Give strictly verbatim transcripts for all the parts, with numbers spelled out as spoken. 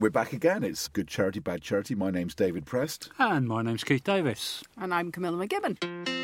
We're back again. It's Good Charity, Bad Charity. My name's David Prest. And my name's Keith Davis. And I'm Camilla McGibbon.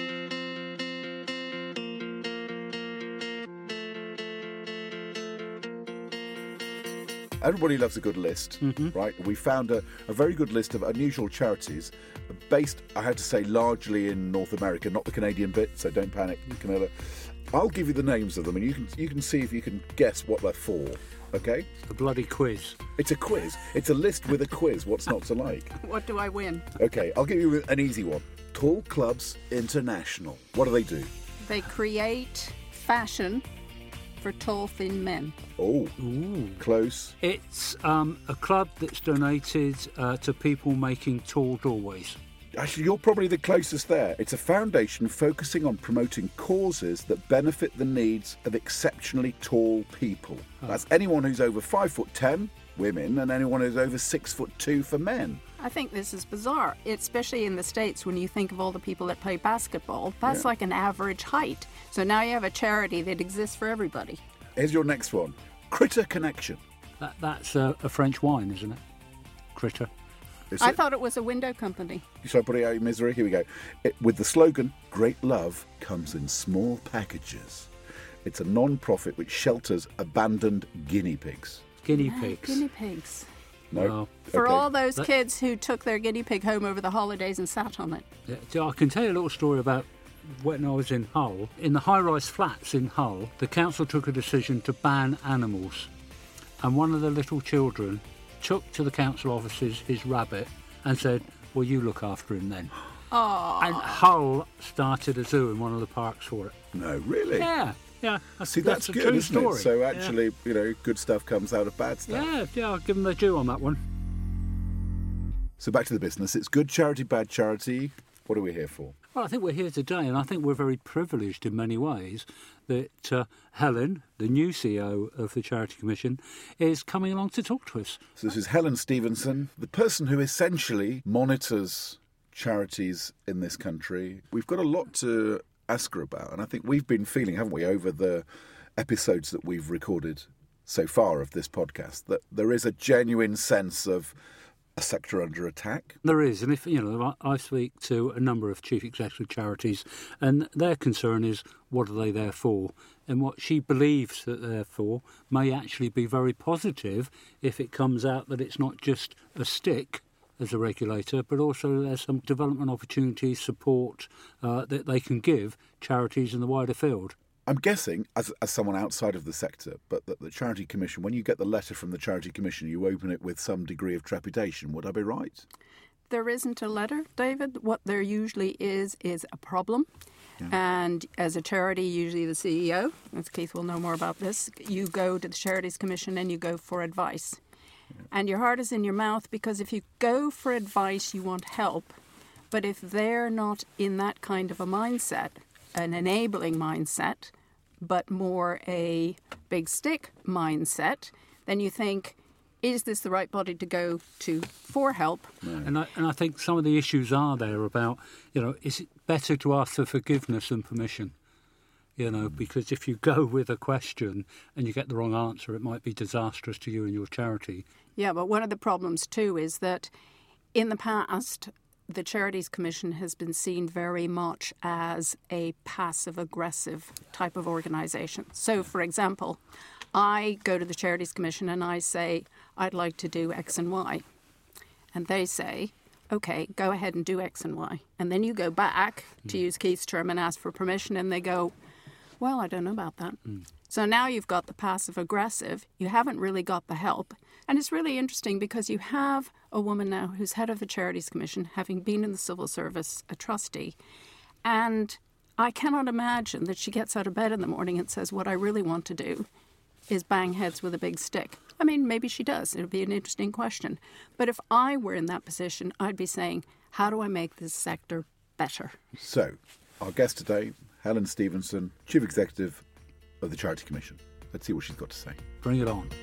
Everybody loves a good list, mm-hmm. right? We found a, a very good list of unusual charities based, I have to say, largely in North America, not the Canadian bit, so don't panic, Camilla. I'll give you the names of them and you can you can see if you can guess what they're for, okay? A bloody quiz. It's a quiz. It's a list with a quiz. What's not to like? What do I win? Okay, I'll give you an easy one. Tall Clubs International. What do they do? They create fashion for tall, thin men. Oh, Ooh. Close. It's um, a club that's donated uh, to people making tall doorways. Actually, you're probably the closest there. It's a foundation focusing on promoting causes that benefit the needs of exceptionally tall people. Oh. That's anyone who's over five foot ten, women, and anyone who's over six foot two for men. I think this is bizarre, especially in the States when you think of all the people that play basketball. That's yeah. like an average height. So now you have a charity that exists for everybody. Here's your next one. Critter Connection. That, that's a, a French wine, isn't it? Critter. Is I it? thought it was a window company. Shall I put it out of your misery? Here we go. It, with the slogan, Great Love Comes in Small Packages. It's a non-profit which shelters abandoned guinea pigs. Guinea Ah, pigs. guinea pigs. No. Well, For Okay. all those That- kids who took their guinea pig home over the holidays and sat on it. Yeah, so I can tell you a little story about when I was in Hull. In the high-rise flats in Hull, the council took a decision to ban animals. And one of the little children took to the council offices his rabbit and said, well, you look after him then. Oh. And Hull started a zoo in one of the parks for it. No, really? Yeah, yeah. That's, See, that's, a good, true isn't story. it? So actually, you know, good stuff comes out of bad stuff. Yeah, yeah, I'll give them their due on that one. So back to the business. It's Good Charity, Bad Charity. What are we here for? Well, I think we're here today, and I think we're very privileged in many ways that uh, Helen, the new C E O of the Charity Commission, is coming along to talk to us. So this is Helen Stevenson, the person who essentially monitors charities in this country. We've got a lot to ask her about, and I think we've been feeling, haven't we, over the episodes that we've recorded so far of this podcast, that there is a genuine sense of a sector under attack. There is, and if you know, I, I speak to a number of chief executive charities, and their concern is what are they there for, and what she believes that they're for may actually be very positive if it comes out that it's not just a stick as a regulator, but also there's some development opportunities, support uh, that they can give charities in the wider field. I'm guessing, as as someone outside of the sector, but that the Charity Commission, when you get the letter from the Charity Commission, you open it with some degree of trepidation. Would I be right? There isn't a letter, David. What there usually is, is a problem. Yeah. And as a charity, usually the C E O, as Keith will know more about this, you go to the Charities Commission and you go for advice. Yeah. And your heart is in your mouth, because if you go for advice, you want help. But if they're not in that kind of a mindset, an enabling mindset, but more a big stick mindset, then you think, is this the right body to go to for help? No. And I, and I think some of the issues are there about, you know, is it better to ask for forgiveness than permission? You know, mm. because if you go with a question and you get the wrong answer, it might be disastrous to you and your charity. Yeah, but one of the problems too is that in the past, the Charities Commission has been seen very much as a passive-aggressive type of organisation. So, for example, I go to the Charities Commission and I say, I'd like to do X and Y. And they say, OK, go ahead and do X and Y. And then you go back, mm. to use Keith's term, and ask for permission, and they go, well, I don't know about that. Mm. So now you've got the passive-aggressive. You haven't really got the help. And it's really interesting because you have a woman now who's head of the Charities Commission, having been in the civil service, a trustee. And I cannot imagine that she gets out of bed in the morning and says, what I really want to do is bang heads with a big stick. I mean, maybe she does. It would be an interesting question. But if I were in that position, I'd be saying, how do I make this sector better? So, our guest today, Helen Stevenson, Chief Executive of the Charity Commission. Let's see what she's got to say. Bring it on.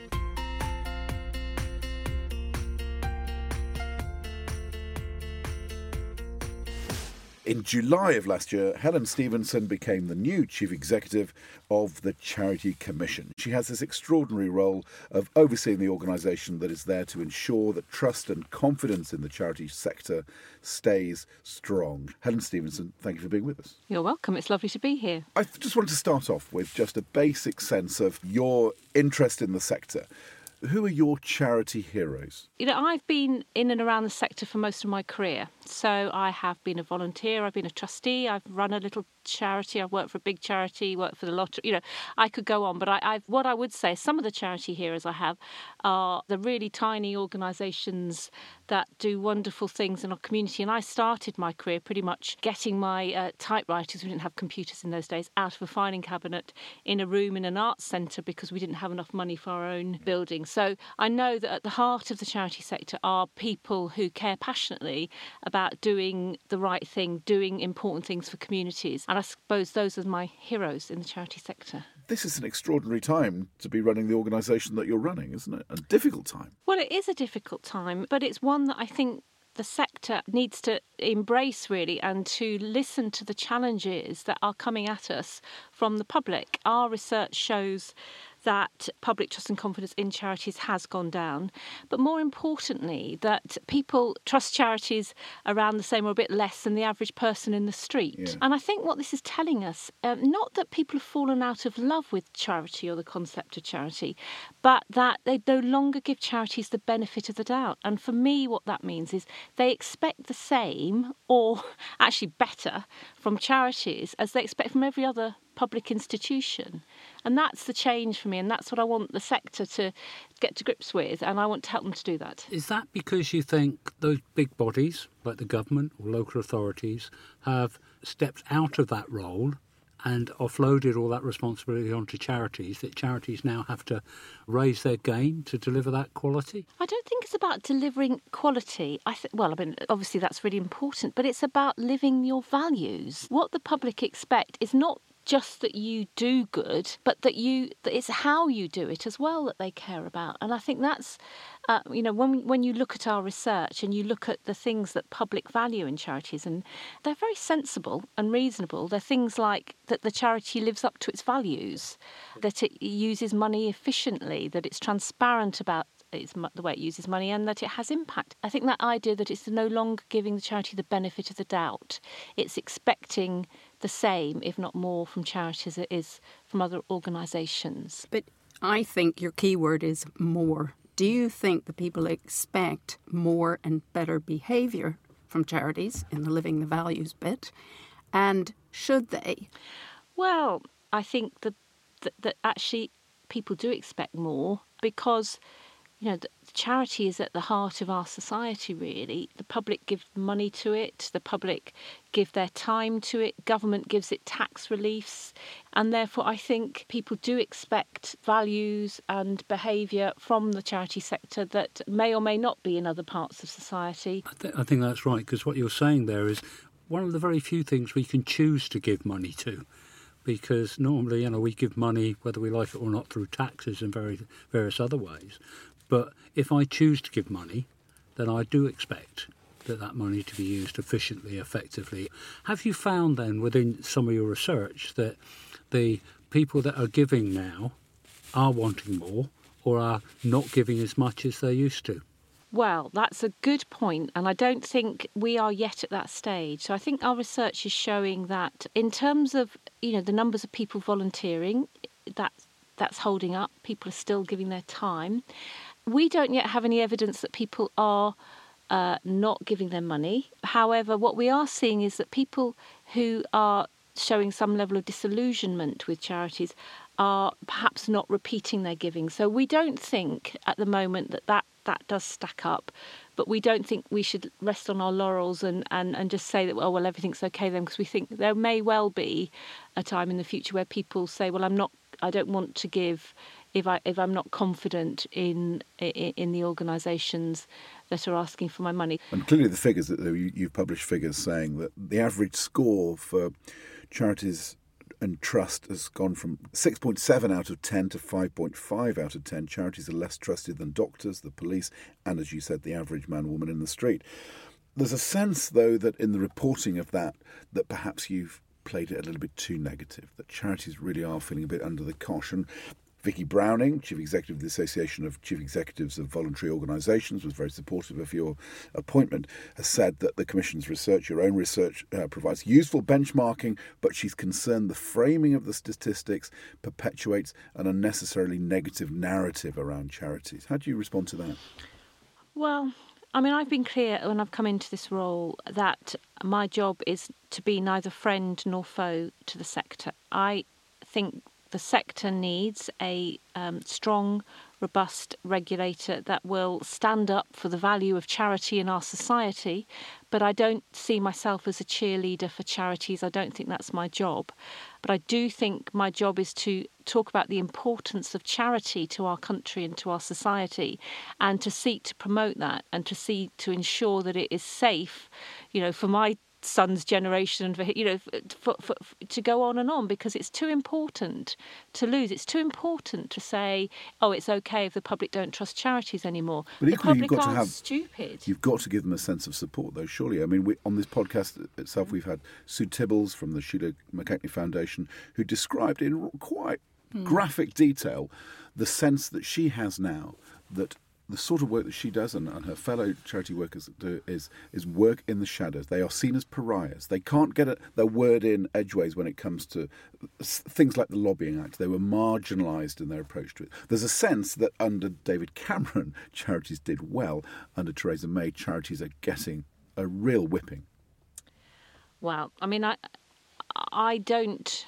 In July of last year, Helen Stevenson became the new chief executive of the Charity Commission. She has this extraordinary role of overseeing the organisation that is there to ensure that trust and confidence in the charity sector stays strong. Helen Stevenson, thank you for being with us. You're welcome. It's lovely to be here. I just wanted to start off with just a basic sense of your interest in the sector. Who are your charity heroes? You know, I've been in and around the sector for most of my career. So I have been a volunteer, I've been a trustee, I've run a little charity, I've worked for a big charity, worked for the lottery. You know, I could go on, but I, I've what I would say, some of the charity heroes I have are the really tiny organisations that do wonderful things in our community. And I started my career pretty much getting my uh, typewriters, we didn't have computers in those days, out of a filing cabinet in a room in an arts centre because we didn't have enough money for our own building. So I know that at the heart of the charity sector are people who care passionately about doing the right thing, doing important things for communities. And I suppose those are my heroes in the charity sector. This is an extraordinary time to be running the organisation that you're running, isn't it? A difficult time. Well, it is a difficult time, but it's one that I think the sector needs to embrace, really, and to listen to the challenges that are coming at us from the public. Our research shows that public trust and confidence in charities has gone down, but more importantly, that people trust charities around the same or a bit less than the average person in the street. Yeah. And I think what this is telling us, um, not that people have fallen out of love with charity or the concept of charity, but that they no longer give charities the benefit of the doubt. And for me, what that means is they expect the same, or actually better, from charities as they expect from every other public institution. And that's the change for me, and that's what I want the sector to get to grips with, and I want to help them to do that. Is that because you think those big bodies, like the government or local authorities, have stepped out of that role and offloaded all that responsibility onto charities, that charities now have to raise their game to deliver that quality? I don't think it's about delivering quality. I th- Well, I mean, obviously that's really important, but it's about living your values. What the public expect is not just that you do good, but that you that it's how you do it as well that they care about. And I think that's, uh, you know, when when you look at our research and you look at the things that public value in charities, and they're very sensible and reasonable. They're things like that the charity lives up to its values, that it uses money efficiently, that it's transparent about It's the way it uses money, and that it has impact. I think that idea that it's no longer giving the charity the benefit of the doubt, it's expecting the same, if not more, from charities as it is from other organisations. But I think your key word is more. Do you think that people expect more and better behaviour from charities in the living the values bit? And should they? Well, I think that, that, that actually people do expect more because, you know, the charity is at the heart of our society, really. The public give money to it, the public give their time to it, government gives it tax reliefs, and therefore I think people do expect values and behaviour from the charity sector that may or may not be in other parts of society. I, th- I think that's right, because what you're saying there is one of the very few things we can choose to give money to. Because normally, you know, we give money, whether we like it or not, through taxes and very, various other ways. But if I choose to give money, then I do expect that that money to be used efficiently, effectively. Have you found then within some of your research that the people that are giving now are wanting more or are not giving as much as they used to? Well, that's a good point, and I don't think we are yet at that stage. So I think our research is showing that in terms of, you know, the numbers of people volunteering, that that's holding up. People are still giving their time. We don't yet have any evidence that people are uh, not giving their money. However, what we are seeing is that people who are showing some level of disillusionment with charities are perhaps not repeating their giving. So we don't think at the moment that that, that does stack up, but we don't think we should rest on our laurels and, and, and just say that, oh, well, everything's okay then, because we think there may well be a time in the future where people say, well, I'm not, I don't want to give if I if I'm not confident in in, in the organisations that are asking for my money. And clearly the figures that you, you've published figures saying that the average score for charities and trust has gone from six point seven out of ten to five point five out of ten. Charities are less trusted than doctors, the police, and, as you said, the average man, woman in the street. There's a sense, though, that in the reporting of that, that perhaps you've played it a little bit too negative, that charities really are feeling a bit under the cosh. And Vicky Browning, Chief Executive of the Association of Chief Executives of Voluntary Organisations, was very supportive of your appointment, has said that the Commission's research, your own research, uh, provides useful benchmarking, but she's concerned the framing of the statistics perpetuates an unnecessarily negative narrative around charities. How do you respond to that? Well, I mean, I've been clear when I've come into this role that my job is to be neither friend nor foe to the sector. I think the sector needs a um, strong, robust regulator that will stand up for the value of charity in our society. But I don't see myself as a cheerleader for charities. I don't think that's my job. But I do think my job is to talk about the importance of charity to our country and to our society, and to seek to promote that and to see to ensure that it is safe, you know, for my son's generation, for, you know, for, for, for, to go on and on, because it's too important to lose. It's too important to say, oh, it's okay if the public don't trust charities anymore. But the equally, public you've got are to have, stupid. You've got to give them a sense of support, though, surely. I mean, we, on this podcast itself, we've had Sue Tibbles from the Sheila McKechnie Foundation, who described in quite mm. graphic detail the sense that she has now that the sort of work that she does and, and her fellow charity workers do is is work in the shadows. They are seen as pariahs. They can't get a, their word in edgeways when it comes to things like the Lobbying Act. They were marginalised in their approach to it. There's a sense that under David Cameron, charities did well. Under Theresa May, charities are getting a real whipping. Well, I mean, I, I don't...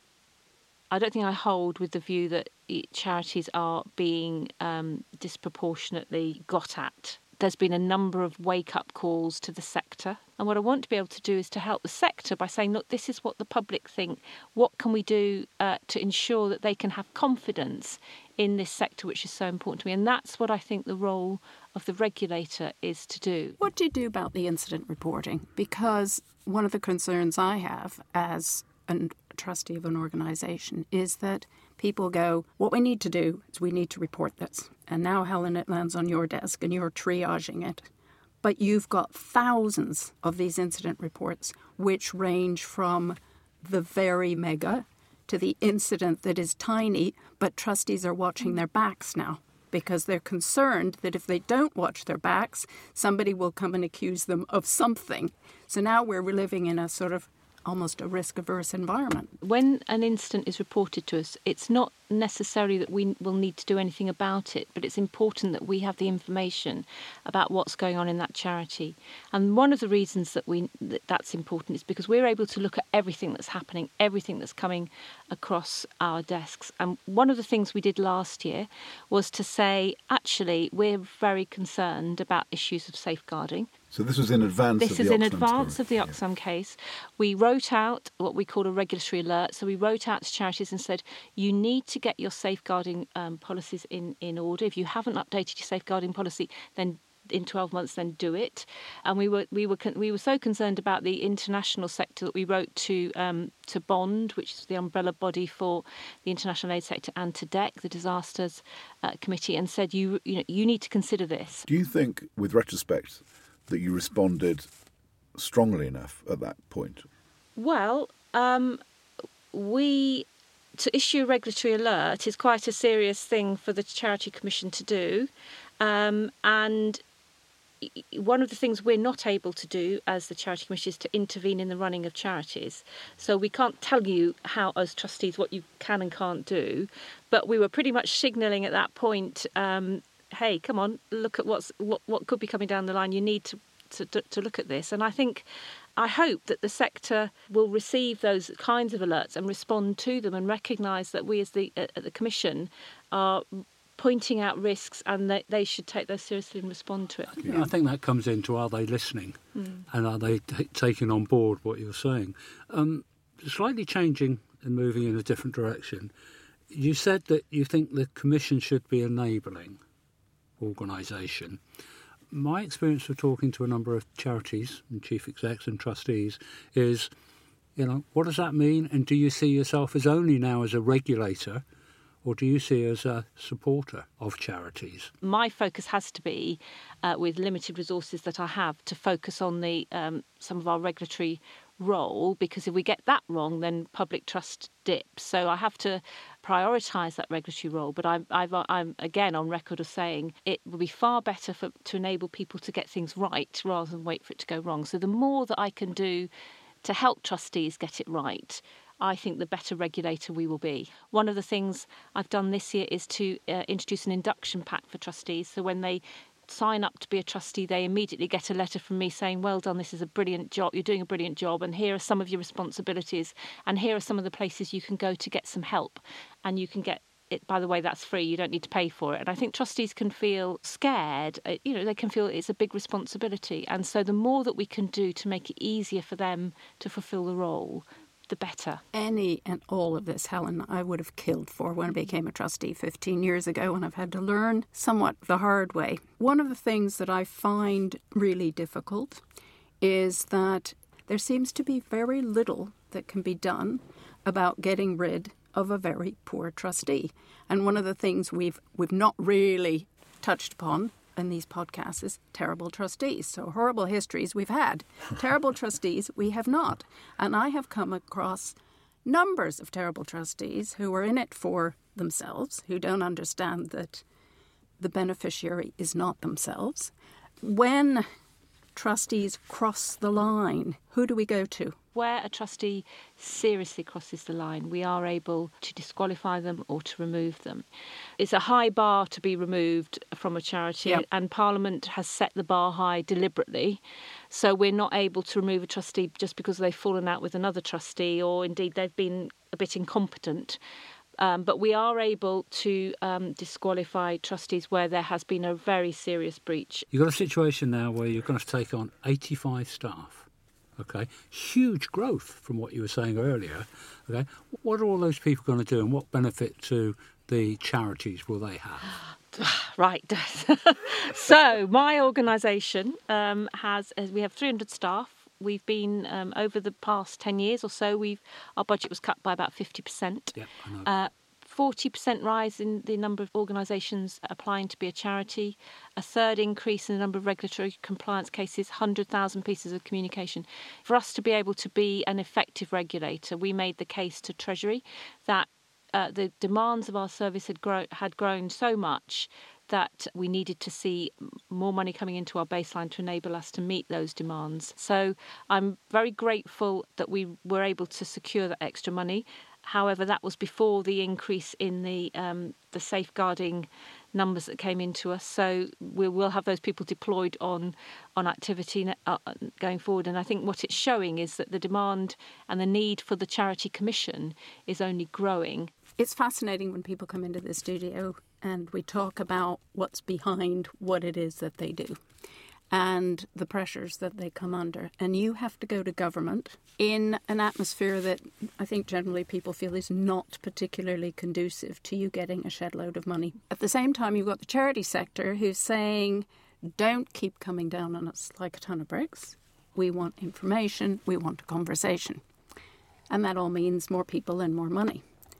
I don't think I hold with the view that charities are being um, disproportionately got at. There's been a number of wake-up calls to the sector. And what I want to be able to do is to help the sector by saying, look, this is what the public think. What can we do uh, to ensure that they can have confidence in this sector, which is so important to me? And that's what I think the role of the regulator is to do. What do you do about the incident reporting? Because one of the concerns I have as an trustee of an organisation is that people go, what we need to do is we need to report this. And now, Helen, it lands on your desk and you're triaging it. But you've got thousands of these incident reports, which range from the very mega to the incident that is tiny, but trustees are watching their backs now because they're concerned that if they don't watch their backs, somebody will come and accuse them of something. So now we're living in a sort of almost a risk-averse environment. When an incident is reported to us, it's not necessary that we will need to do anything about it, but it's important that we have the information about what's going on in that charity. And one of the reasons that we that that's important is because we're able to look at everything that's happening, everything that's coming across our desks. And one of the things we did last year was to say, actually, we're very concerned about issues of safeguarding. So this was in advance this of the is in Oxfam advance case. of the Oxfam yeah. case. We wrote out what we call a regulatory alert. So we wrote out to charities and said, you need to get your safeguarding um, policies in, in order. If you haven't updated your safeguarding policy, then in twelve months, then do it. And we were we were we were so concerned about the international sector that we wrote to um, to Bond, which is the umbrella body for the international aid sector, and to D E C, the Disasters uh, Committee, and said you you know you need to consider this. Do you think, with retrospect, that you responded strongly enough at that point? Well, um, we to issue a regulatory alert is quite a serious thing for the Charity Commission to do, um, and one of the things we're not able to do as the Charity Commission is to intervene in the running of charities. So we can't tell you how, as trustees, what you can and can't do. But we were pretty much signalling at that point, um, hey, come on, look at what's what, what could be coming down the line. You need to, to to look at this. And I think, I hope that the sector will receive those kinds of alerts and respond to them and recognise that we as the uh, the Commission are pointing out risks and that they should take those seriously and respond to it. Yeah. I think that comes into, are they listening mm. and are they t- taking on board what you're saying? Um, slightly changing and moving in a different direction, you said that you think the Commission should be enabling organisation. My experience of talking to a number of charities and chief execs and trustees is, you know, what does that mean? And do you see yourself as only now as a regulator, or do you see as a supporter of charities? My focus has to be, uh, with limited resources that I have, to focus on the um, some of our regulatory role, because if we get that wrong, then public trust dips. So I have to prioritise that regulatory role. But I'm, I've, I'm again on record of saying it will be far better for, to enable people to get things right rather than wait for it to go wrong. So the more that I can do to help trustees get it right, I think the better regulator we will be. One of the things I've done this year is to uh, introduce an induction pack for trustees. So when they sign up to be a trustee, they immediately get a letter from me saying, well done, this is a brilliant job, you're doing a brilliant job, and here are some of your responsibilities, and here are some of the places you can go to get some help. And you can get it, by the way, that's free, you don't need to pay for it. And I think trustees can feel scared, you know, they can feel it's a big responsibility. And so the more that we can do to make it easier for them to fulfil the role, the better. Any and all of this, Helen, I would have killed for when I became a trustee fifteen years ago, and I've had to learn somewhat the hard way. One of the things that I find really difficult is that there seems to be very little that can be done about getting rid of a very poor trustee. And one of the things we've we've not really touched upon in these podcasts is terrible trustees. So horrible histories we've had. Terrible trustees we have not. And I have come across numbers of terrible trustees who are in it for themselves, who don't understand that the beneficiary is not themselves. When trustees cross the line, who do we go to? Where a trustee seriously crosses the line, we are able to disqualify them or to remove them. It's a high bar to be removed from a charity, yep. And Parliament has set the bar high deliberately. So we're not able to remove a trustee just because they've fallen out with another trustee, or indeed they've been a bit incompetent. Um, but we are able to um, disqualify trustees where there has been a very serious breach. You've got a situation now where you're going to take on eighty-five staff. Okay, huge growth from what you were saying earlier. Okay, what are all those people going to do, and what benefit to the charities will they have? Right. So my organisation um, has, we have three hundred staff. We've been um, over the past ten years or so. We've our budget was cut by about fifty percent. Yeah, I know. Uh, forty percent rise in the number of organisations applying to be a charity, a third increase in the number of regulatory compliance cases, one hundred thousand pieces of communication. For us to be able to be an effective regulator, we made the case to Treasury that uh, the demands of our service had, grow- had grown so much that we needed to see more money coming into our baseline to enable us to meet those demands. So I'm very grateful that we were able to secure that extra money. However, that was before the increase in the um, the safeguarding numbers that came into us. So we will have those people deployed on on activity uh, going forward. And I think what it's showing is that the demand and the need for the Charity Commission is only growing. It's fascinating when people come into the studio and we talk about what's behind what it is that they do and the pressures that they come under. And you have to go to government in an atmosphere that I think generally people feel is not particularly conducive to you getting a shed load of money. At the same time, you've got the charity sector who's saying, don't keep coming down on us like a ton of bricks. We want information. We want a conversation. And that all means more people and more money.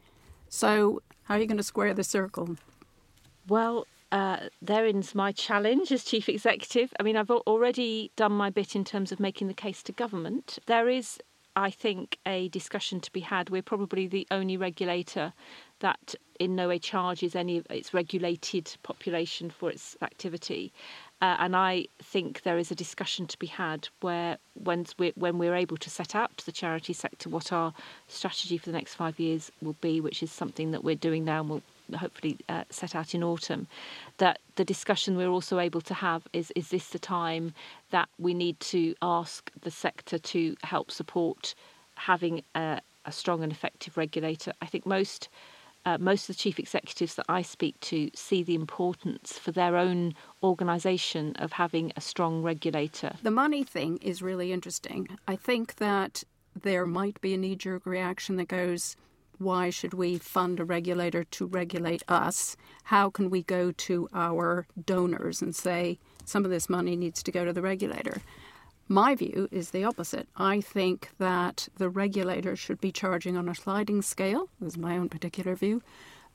So how are you going to square the circle? Well, uh, therein's my challenge as Chief Executive. I mean, I've already done my bit in terms of making the case to government. There is, I think, a discussion to be had. We're probably the only regulator that in no way charges any of its regulated population for its activity. Uh, and I think there is a discussion to be had where when we're, when we're able to set out to the charity sector what our strategy for the next five years will be, which is something that we're doing now and will hopefully uh, set out in autumn, that the discussion we're also able to have is, is this the time that we need to ask the sector to help support having a, a strong and effective regulator. I think most Uh, most of the chief executives that I speak to see the importance for their own organisation of having a strong regulator. The money thing is really interesting. I think that there might be a knee-jerk reaction that goes, why should we fund a regulator to regulate us? How can we go to our donors and say some of this money needs to go to the regulator? My view is the opposite. I think that the regulator should be charging on a sliding scale, this is my own particular view,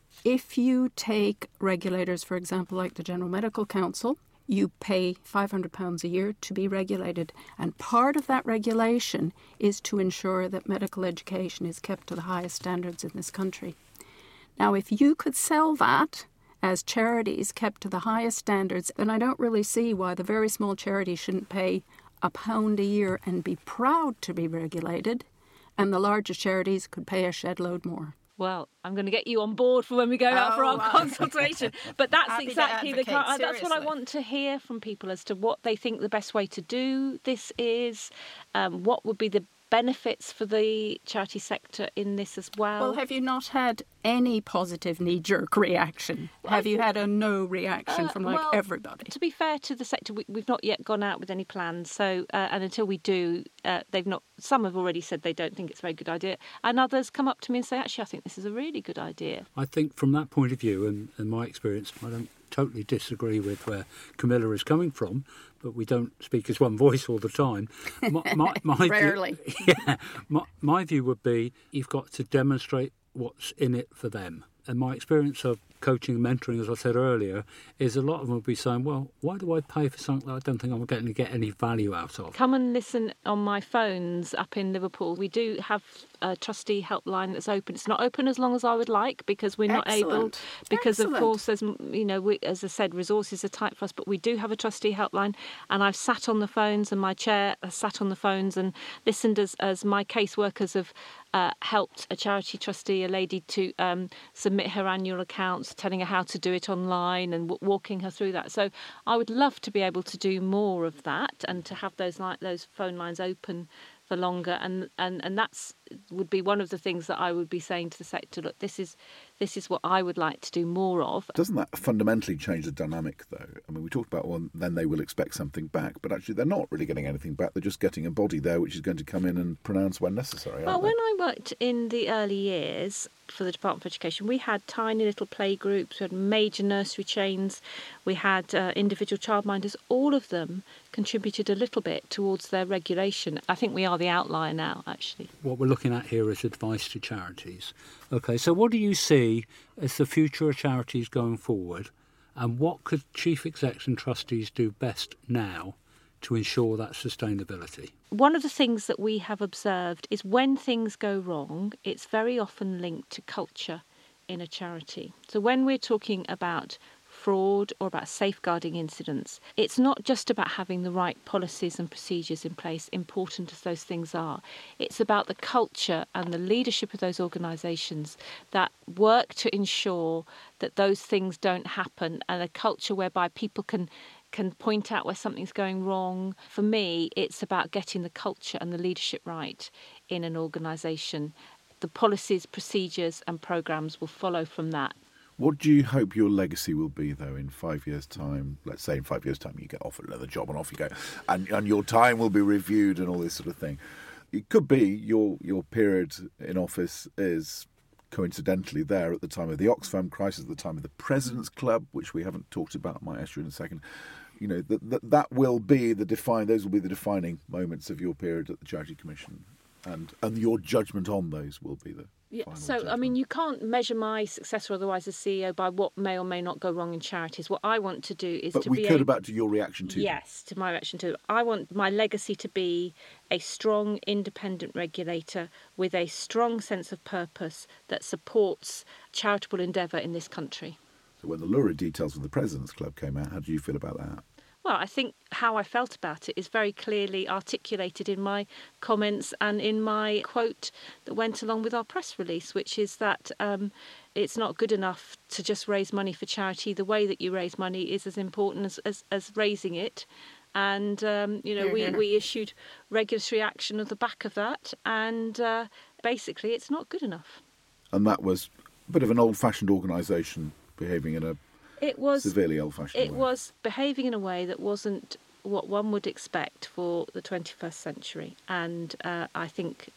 If you take regulators, for example, like the General Medical Council, you pay five hundred pounds a year to be regulated. And part of that regulation is to ensure that medical education is kept to the highest standards in this country. Now, if you could sell that as charities kept to the highest standards, then I don't really see why the very small charities shouldn't pay a pound a year and be proud to be regulated, and the largest charities could pay a shed load more. Well, I'm going to get you on board for when we go out Oh, for our wow. consultation. But that's Happy to exactly the advocate, kind. That's what I seriously. want to hear from people as to what they think the best way to do this is. Um, what would be the benefits for the charity sector in this as well? Well, have you not had any positive knee-jerk reaction? Well, have I you think- had a no reaction Uh, from like well, everybody? To be fair to the sector, we, we've not yet gone out with any plans. So, uh, and until we do, uh, they've not. Some have already said they don't think it's a very good idea, and others come up to me and say, "Actually, I think this is a really good idea." I think from that point of view, and, and my experience, I don't totally disagree with where Camilla is coming from, but we don't speak as one voice all the time. My, my, my Rarely. View, yeah, my, my view would be you've got to demonstrate what's in it for them. And my experience of coaching and mentoring, as I said earlier, is a lot of them will be saying, well, why do I pay for something that I don't think I'm going to get any value out of? Come and listen on my phones up in Liverpool. We do have a trustee helpline that's open. It's not open as long as I would like because we're not able, Excellent. because Excellent. of course there's, you know, we, as I said, resources are tight for us, but we do have a trustee helpline, and I've sat on the phones and my chair has sat on the phones and listened as, as my caseworkers have uh, helped a charity trustee, a lady, to um, submit her annual accounts, telling her how to do it online and w- walking her through that. So I would love to be able to do more of that and to have those li- those phone lines open for longer, and, and, and that's would be one of the things that I would be saying to the sector, look, this is this is what I would like to do more of. Doesn't that fundamentally change the dynamic, though? I mean, we talked about, well, then they will expect something back, but actually they're not really getting anything back. They're just getting a body there which is going to come in and pronounce when necessary, Well, aren't they? when I worked in the early years for the Department for Education, we had tiny little play groups, we had major nursery chains, we had uh, individual childminders. All of them contributed a little bit towards their regulation. I think we are the outlier now, actually. What we're looking at here is advice to charities. Okay, so what do you see as the future of charities going forward, and what could chief execs and trustees do best now to ensure that sustainability? One of the things that we have observed is when things go wrong, it's very often linked to culture in a charity. So when we're talking about fraud or about safeguarding incidents, it's not just about having the right policies and procedures in place, important as those things are. It's about the culture and the leadership of those organisations that work to ensure that those things don't happen, and a culture whereby people can can point out where something's going wrong. For me, it's about getting the culture and the leadership right in an organisation. The policies, procedures and programmes will follow from that. What do you hope your legacy will be, though, in five years' time? Let's say in five years' time you get offered another job and off you go, and, and your time will be reviewed and all this sort of thing. It could be your your period in office is coincidentally there at the time of the Oxfam crisis, at the time of the President's Club, which we haven't talked about, might ask you in a second. You know, that, that that will be the define. Those will be the defining moments of your period at the Charity Commission, and and your judgment on those will be the Yeah, final so, I judgment. mean, you can't measure my success or otherwise as C E O by what may or may not go wrong in charities. What I want to do is But to we be could able, about to your reaction to them. Yes, to my reaction to I want my legacy to be a strong, independent regulator with a strong sense of purpose that supports charitable endeavour in this country. So when the lurid details of the President's Club came out, how do you feel about that? Well, I think how I felt about it is very clearly articulated in my comments and in my quote that went along with our press release, which is that um, it's not good enough to just raise money for charity. The way that you raise money is as important as, as, as raising it. And, um, you know, Hear, we, hear. we issued regulatory action at the back of that. And uh, basically, it's not good enough. And that was a bit of an old-fashioned organisation behaving in a It was severely old-fashioned It way. was behaving in a way that wasn't what one would expect for the twenty-first century. And uh, I think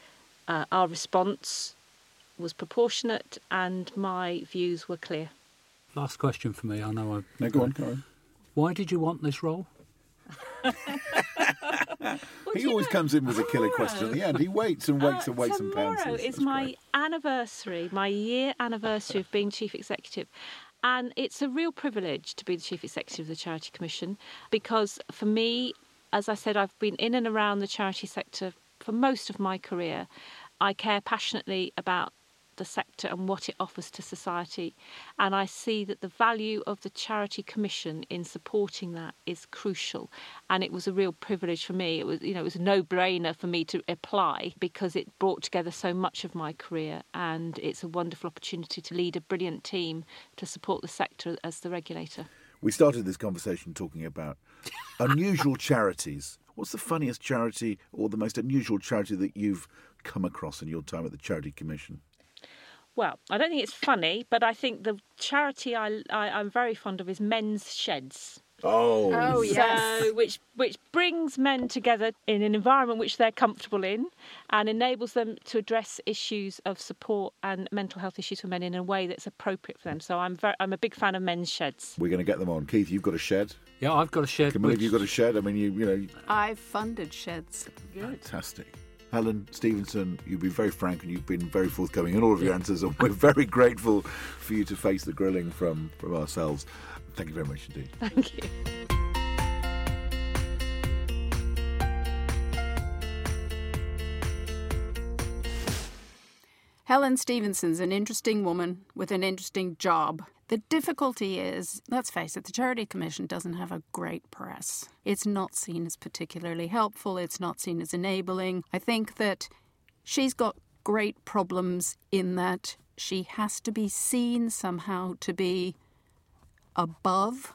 uh, our response was proportionate and my views were clear. Last question for me. I know I. No, go on, Karen. Why did you want this role? He always comes in with a killer question at the end. He waits and waits Uh, and waits and tomorrow pounces. is That's my great. anniversary, my year anniversary of being Chief Executive. And it's a real privilege to be the Chief Executive of the Charity Commission because for me, as I said, I've been in and around the charity sector for most of my career. I care passionately about the sector and what it offers to society. And I see that the value of the Charity Commission in supporting that is crucial. And it was a real privilege for me. It was, you know, it was a no-brainer for me to apply because it brought together so much of my career. And it's a wonderful opportunity to lead a brilliant team to support the sector as the regulator. We started this conversation talking about unusual charities. What's the funniest charity or the most unusual charity that you've come across in your time at the Charity Commission? Well, I don't think it's funny, but I think the charity I, I, I'm very fond of is Men's Sheds. Oh, Oh, yes. So, which which brings men together in an environment which they're comfortable in and enables them to address issues of support and mental health issues for men in a way that's appropriate for them. So I'm very, I'm a big fan of Men's Sheds. We're going to get them on. Keith, you've got a shed. Yeah, I've got a shed. Camilla, which- you've got a shed. I mean, you you know, I've funded sheds. fantastic. Helen Stevenson, you've been very frank and you've been very forthcoming in all of your answers, and we're very grateful for you to face the grilling from, from ourselves. Thank you very much indeed. Thank you. Helen Stevenson's an interesting woman with an interesting job. The difficulty is, let's face it, the Charity Commission doesn't have a great press. It's not seen as particularly helpful. It's not seen as enabling. I think that she's got great problems in that she has to be seen somehow to be above,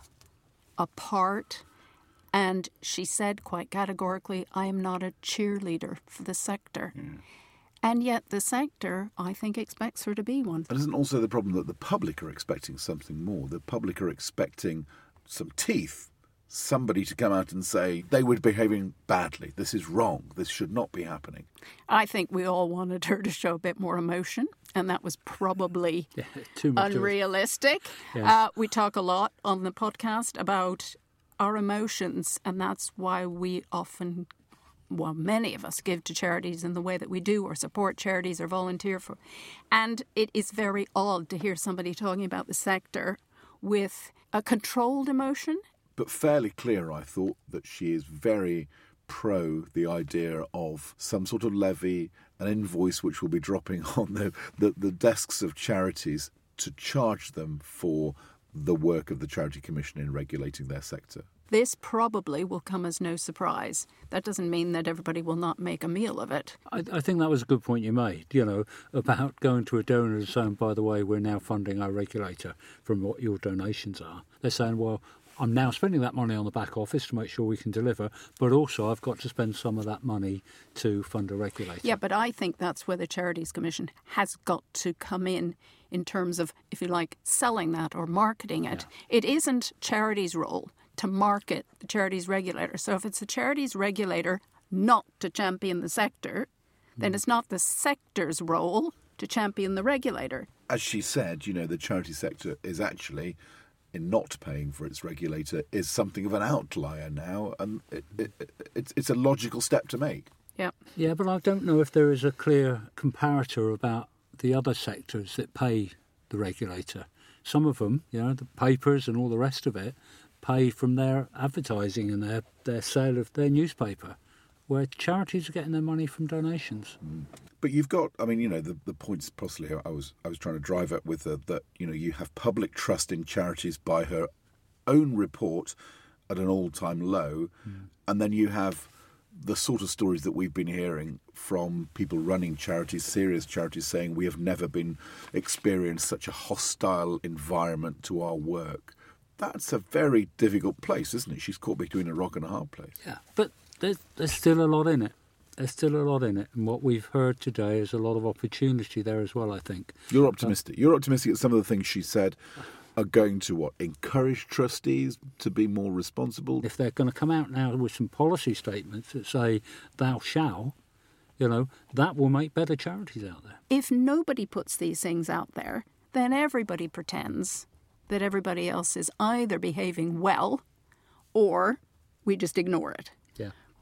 apart, and she said quite categorically, I am not a cheerleader for the sector. Yeah. And yet the sector, I think, expects her to be one. And isn't also the problem that the public are expecting something more? The public are expecting some teeth, somebody to come out and say they were behaving badly. This is wrong. This should not be happening. I think we all wanted her to show a bit more emotion, and that was probably Yeah, too much of it. unrealistic. Yeah. Uh, we talk a lot on the podcast about our emotions, and that's why we often, well, many of us give to charities in the way that we do, or support charities or volunteer for. And it is very odd to hear somebody talking about the sector with a controlled emotion. But fairly clear, I thought, that she is very pro the idea of some sort of levy, an invoice which will be dropping on the, the, the desks of charities to charge them for the work of the Charity Commission in regulating their sector. This probably will come as no surprise. That doesn't mean that everybody will not make a meal of it. I, I think that was a good point you made, you know, about going to a donor and saying, by the way, we're now funding our regulator from what your donations are. They're saying, well, I'm now spending that money on the back office to make sure we can deliver, but also I've got to spend some of that money to fund a regulator. Yeah, but I think that's where the Charities Commission has got to come in, in terms of, if you like, selling that or marketing it. Yeah. It isn't charities' role to market the charities regulator. So if it's the charities regulator not to champion the sector, then mm. it's not the sector's role to champion the regulator. As she said, you know, the charity sector is actually, in not paying for its regulator, is something of an outlier now, and it, it, it, it's, it's a logical step to make. Yeah. Yeah, but I don't know if there is a clear comparator about the other sectors that pay the regulator. Some of them, you know, the papers and all the rest of it, pay from their advertising and their, their sale of their newspaper, where charities are getting their money from donations. Mm. But you've got, I mean, you know, the, the points possibly I was I was trying to drive at with her, that, you know, you have public trust in charities by her own report at an all-time low, mm. and then you have the sort of stories that we've been hearing from people running charities, serious charities, saying we have never been experienced such a hostile environment to our work. That's a very difficult place, isn't it? She's caught between a rock and a hard place. Yeah, but there's, there's still a lot in it. There's still a lot in it. And what we've heard today is a lot of opportunity there as well, I think. You're optimistic. You're optimistic that some of the things she said are going to, what, encourage trustees to be more responsible? If they're going to come out now with some policy statements that say, thou shall, you know, that will make better charities out there. If nobody puts these things out there, then everybody pretends that everybody else is either behaving well or we just ignore it. Yeah.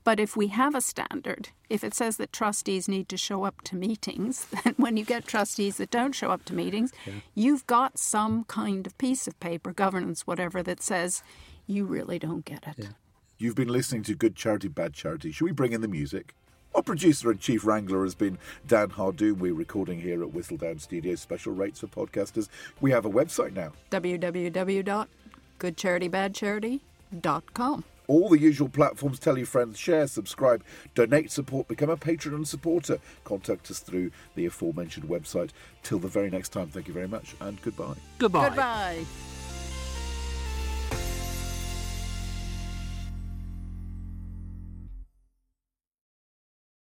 But if we have a standard, if it says that trustees need to show up to meetings, then when you get trustees that don't show up to meetings, yeah. you've got some kind of piece of paper, governance, whatever, that says you really don't get it. Yeah. You've been listening to Good Charity, Bad Charity. Should we bring in the music? Our producer and chief wrangler has been Dan Hardoon. We're recording here at Whistledown Studios. Special rates for podcasters. We have a website now. w w w dot good charity bad charity dot com. All the usual platforms. Tell your friends, share, subscribe, donate, support, become a patron and supporter. Contact us through the aforementioned website. Till the very next time, thank you very much and goodbye. Goodbye. Goodbye.